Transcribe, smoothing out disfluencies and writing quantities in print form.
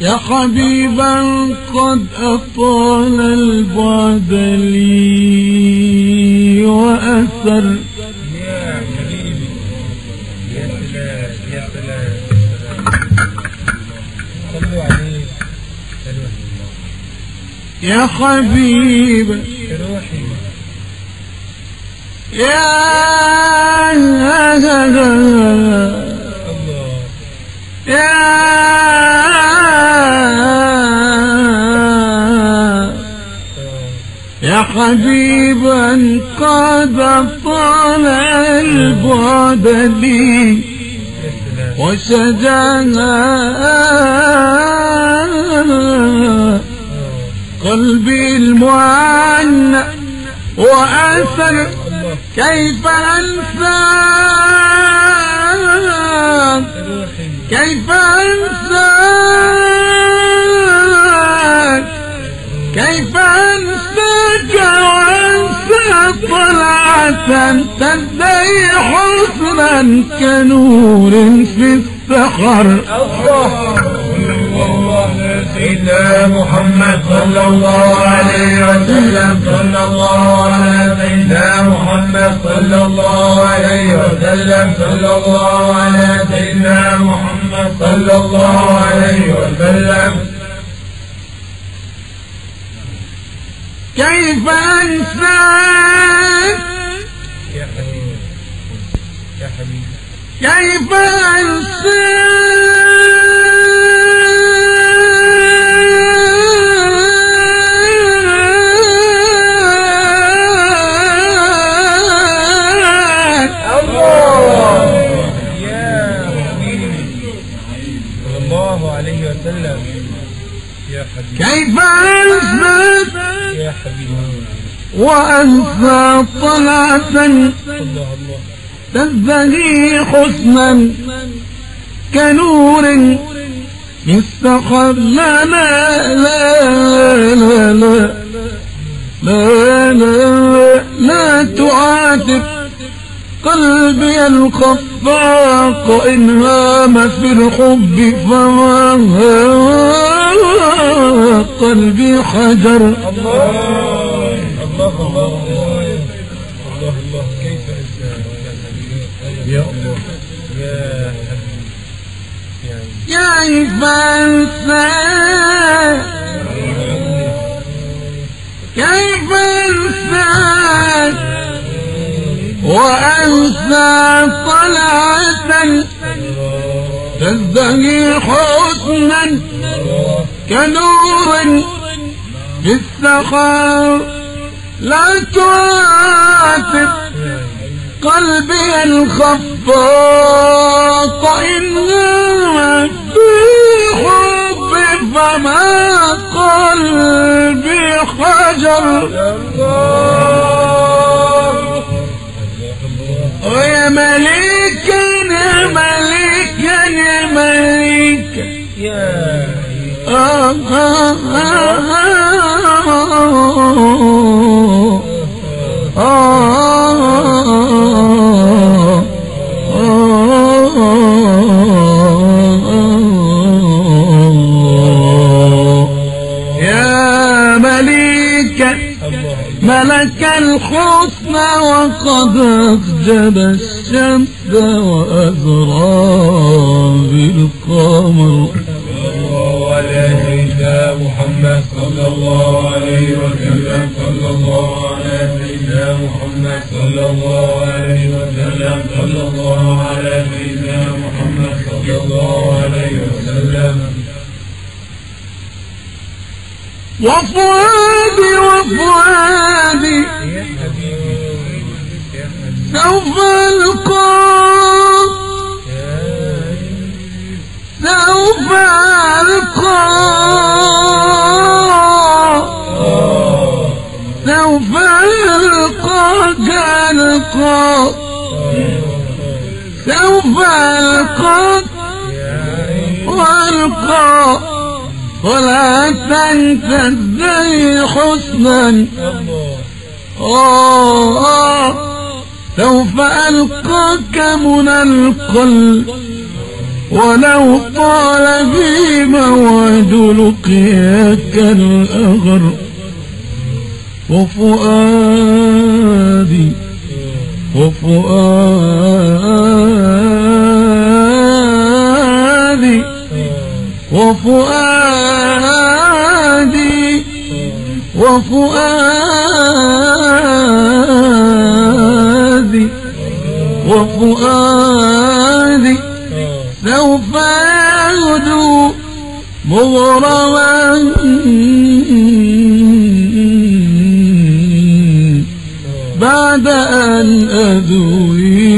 يا حبيبا قد أطال البعد لي وأثر. يا حبيبي يا سلام يا سلام صلوا عليه يا حبيبا روحي يا يا حبيبا قد طال البعد لي وشجانا قلبي المعنى وأثر. كيف أنساك كيف أنساك كيف أنساك وأنسى طلعة تزدهي حسنا كنور في السحر. سيدنا محمد صلى الله عليه وسلم صلى الله على سيدنا محمد صلى الله عليه وسلم صلى الله على سيدنا محمد صلى الله عليه وسلم. كيف أنساك يا حبيبي يا حبيبي كيف أنساك كيف أنساك يا حبيبي وأنسى طلعة تزدهي حسنا كنور في السحر. لا لا لا لا لا لا لا لا تعاتب قلبي الخفاق إن هام في الحب فما قلبي حجر. الله الله الله الله الله كيف أنساك يا الله يا حبيبي كيف أنساك كيف أنساك وأنسى طلعة تزدهي حسنا كنور في السحر. لا تعاتب قلبي الخفاق إن في حب فما قلبي حجر. ويا مليكا يا مليكا يا مليكا يا مليكا ملك الحسن وقد أخجل الشمس وأزرى بالقمر. على سيدنا محمد صلى الله عليه وسلم صلى الله على سيدنا محمد صلى الله عليه وسلم صلى الله على سيدنا محمد صلى الله عليه وسلم. وفؤادي وفؤادي سوف ألقاك سوف ألقاك سوف ألقاك ألقاك سوف ألقاك وألقاك ولا تنتهي حسنا. سوف ألقاك منى القلب ولو طال بي موعد لقيك الأغر وفؤادي وفؤادي وفؤادي وفؤادي وفؤادي سوف يغدو مغرما بعد أن أدوي